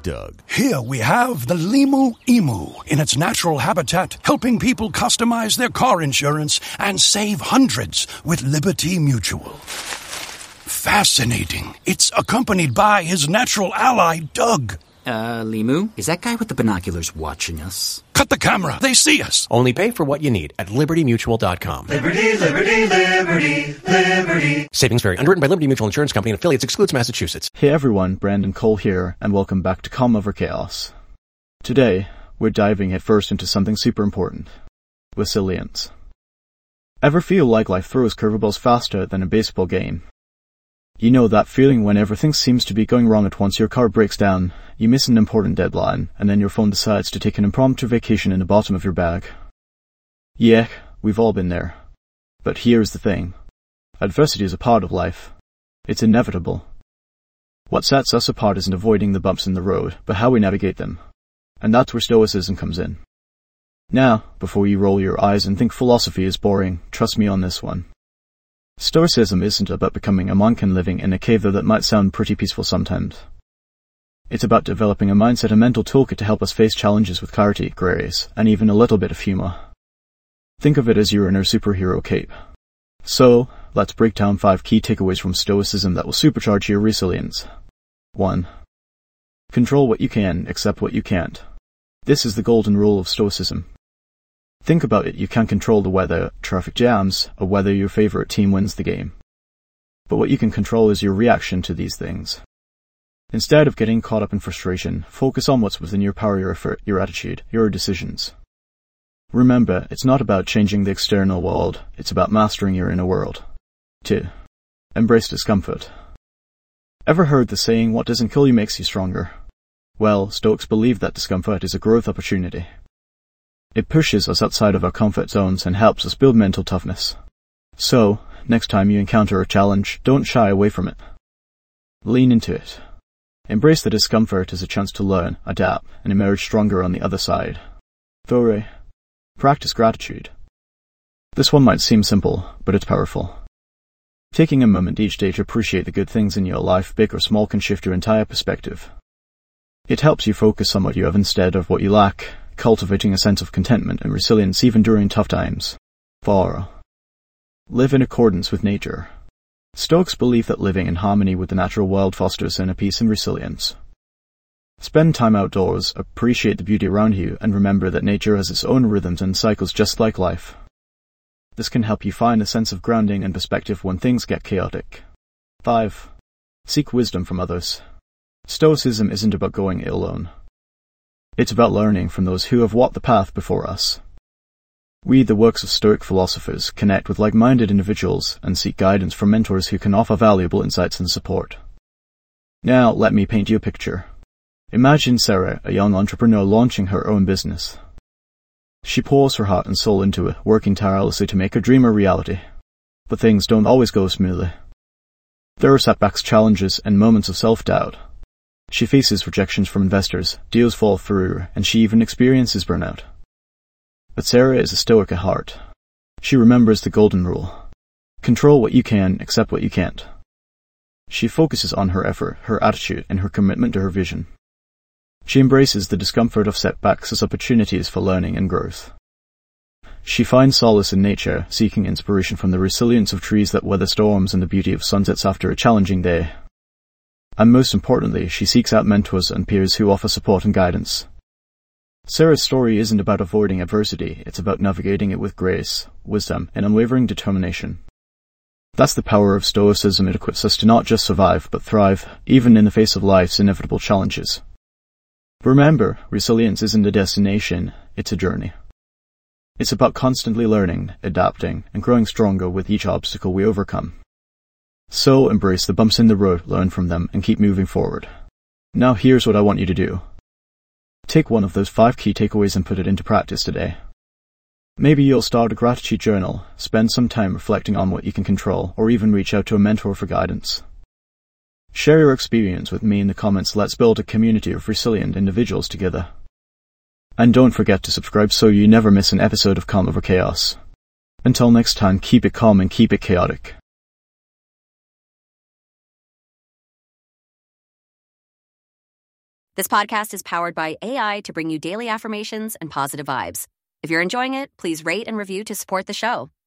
Doug. Here we have the Limu Emu in its natural habitat, helping people customize their car insurance and save hundreds with Liberty Mutual. Fascinating. It's accompanied by his natural ally, Doug. Limu, is that guy with the binoculars watching us? Cut the camera. They see us. Only pay for what you need at libertymutual.com. Liberty, liberty, liberty, liberty. Savings vary. Underwritten by Liberty Mutual Insurance Company and affiliates. Excludes Massachusetts. Hey everyone, Brandon Cole here, and welcome back to Calm Over Chaos. Today, we're diving headfirst into something super important. Resilience. Ever feel like life throws curveballs faster than a baseball game? You know that feeling when everything seems to be going wrong at once. Your car breaks down, you miss an important deadline, and then your phone decides to take an impromptu vacation in the bottom of your bag. Yeah, we've all been there. But here's the thing. Adversity is a part of life. It's inevitable. What sets us apart isn't avoiding the bumps in the road, but how we navigate them. And that's where Stoicism comes in. Now, before you roll your eyes and think philosophy is boring, trust me on this one. Stoicism isn't about becoming a monk and living in a cave, though that might sound pretty peaceful sometimes. It's about developing a mindset and mental toolkit to help us face challenges with clarity, grace, and even a little bit of humor. Think of it as your inner superhero cape. So, let's break down 5 key takeaways from Stoicism that will supercharge your resilience. 1. Control what you can, accept what you can't. This is the golden rule of Stoicism. Think about it, you can't control the weather, traffic jams, or whether your favorite team wins the game. But what you can control is your reaction to these things. Instead of getting caught up in frustration, focus on what's within your power, your effort, your attitude, your decisions. Remember, it's not about changing the external world, it's about mastering your inner world. 2. Embrace discomfort. Ever heard the saying, what doesn't kill you makes you stronger? Well, Stoics believe that discomfort is a growth opportunity. It pushes us outside of our comfort zones and helps us build mental toughness. So, next time you encounter a challenge, don't shy away from it. Lean into it. Embrace the discomfort as a chance to learn, adapt, and emerge stronger on the other side. 3. Practice gratitude. This one might seem simple, but it's powerful. Taking a moment each day to appreciate the good things in your life, big or small, can shift your entire perspective. It helps you focus on what you have instead of what you lack, cultivating a sense of contentment and resilience even during tough times. 4. Live in accordance with nature. Stoics believe that living in harmony with the natural world fosters inner peace and resilience. Spend time outdoors, appreciate the beauty around you, and remember that nature has its own rhythms and cycles just like life. This can help you find a sense of grounding and perspective when things get chaotic. 5. Seek wisdom from others. Stoicism isn't about going it alone. It's about learning from those who have walked the path before us. Read the works of Stoic philosophers, connect with like-minded individuals, and seek guidance from mentors who can offer valuable insights and support. Now, let me paint you a picture. Imagine Sarah, a young entrepreneur launching her own business. She pours her heart and soul into it, working tirelessly to make her dream a reality. But things don't always go smoothly. There are setbacks, challenges, and moments of self-doubt. She faces rejections from investors, deals fall through, and she even experiences burnout. But Sarah is a Stoic at heart. She remembers the golden rule. Control what you can, accept what you can't. She focuses on her effort, her attitude, and her commitment to her vision. She embraces the discomfort of setbacks as opportunities for learning and growth. She finds solace in nature, seeking inspiration from the resilience of trees that weather storms and the beauty of sunsets after a challenging day. And most importantly, she seeks out mentors and peers who offer support and guidance. Sarah's story isn't about avoiding adversity, it's about navigating it with grace, wisdom, and unwavering determination. That's the power of Stoicism. It equips us to not just survive, but thrive, even in the face of life's inevitable challenges. Remember, resilience isn't a destination, it's a journey. It's about constantly learning, adapting, and growing stronger with each obstacle we overcome. So embrace the bumps in the road, learn from them, and keep moving forward. Now here's what I want you to do. Take one of those 5 key takeaways and put it into practice today. Maybe you'll start a gratitude journal, spend some time reflecting on what you can control, or even reach out to a mentor for guidance. Share your experience with me in the comments. Let's build a community of resilient individuals together. And don't forget to subscribe so you never miss an episode of Calm Over Chaos. Until next time, keep it calm and keep it chaotic. This podcast is powered by AI to bring you daily affirmations and positive vibes. If you're enjoying it, please rate and review to support the show.